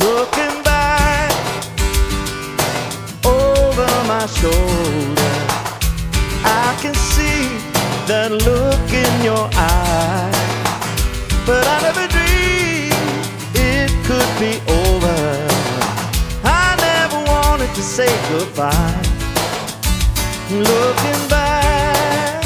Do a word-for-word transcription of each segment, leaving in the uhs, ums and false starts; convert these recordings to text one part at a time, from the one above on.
Looking back over my shoulder, I can see that look in your eye, but I never dreamed it could be over. I never wanted to say goodbye. Looking back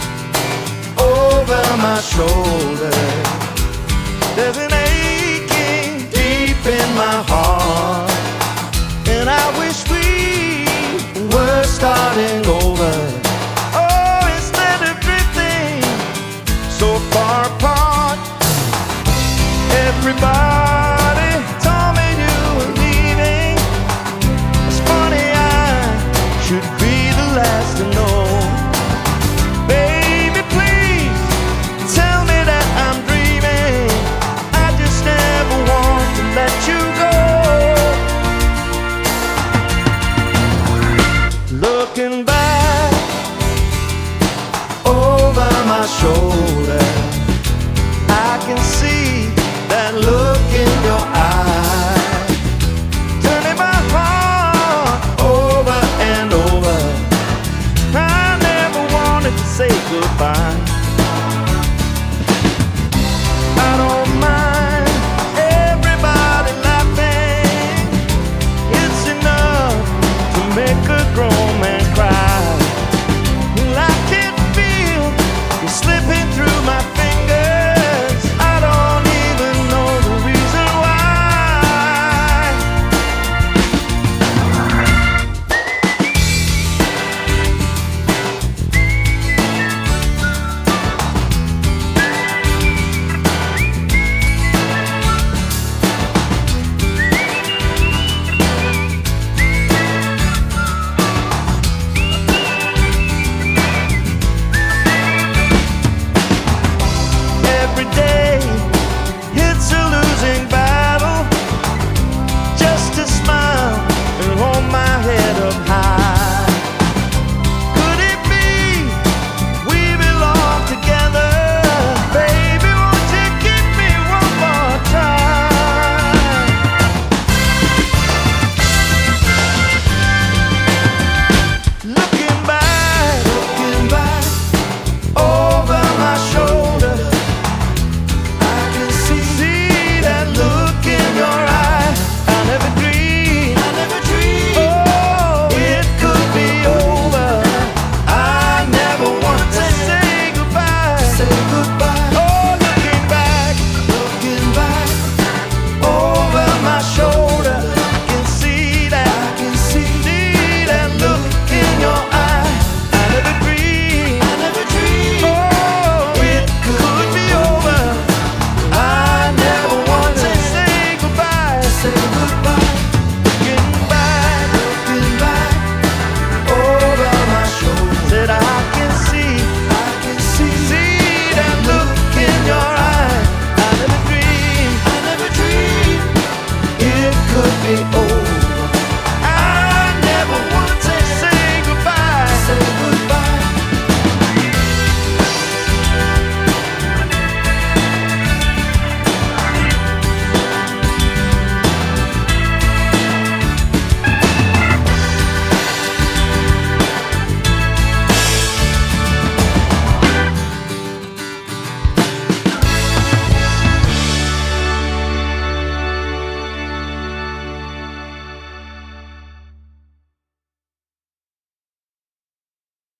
over my shoulder, there's an aching deep in my heart, and I wish we were starting over. Oh, instead of drifting so far apart. Everybody told me you were leaving. It's funny, I should be the last to know. Baby, please tell me that I'm dreaming. I just never want to let you go. Looking back over my shoulder, I can see that look in your eye, turning my heart over and over. I never wanted to say goodbye. I don't mind everybody laughing. It's enough to make a grown man cry. Well, I can feel you slipping through my fingers. I don't even know the reason why. Every day it's a losing battle, just to smile and hold my head up high. Could it be we belong together? Baby, won't you give me one more try? Looking back, looking back over my shoulder, I can see, see that look in your eye. I never dreamed, I never dreamed, oh, it could be over. I never want to say goodbye, say goodbye. Oh, looking back, looking back over my shoulder, I can see that, I can see, see that look in your eye. I never dreamed, I never dreamed, oh, it could be over. I never want to say goodbye, say goodbye. Looking back, looking back over my shoulder, said I can see, I can see, see that look in your eye. I never dreamed, I never dreamed it could be over.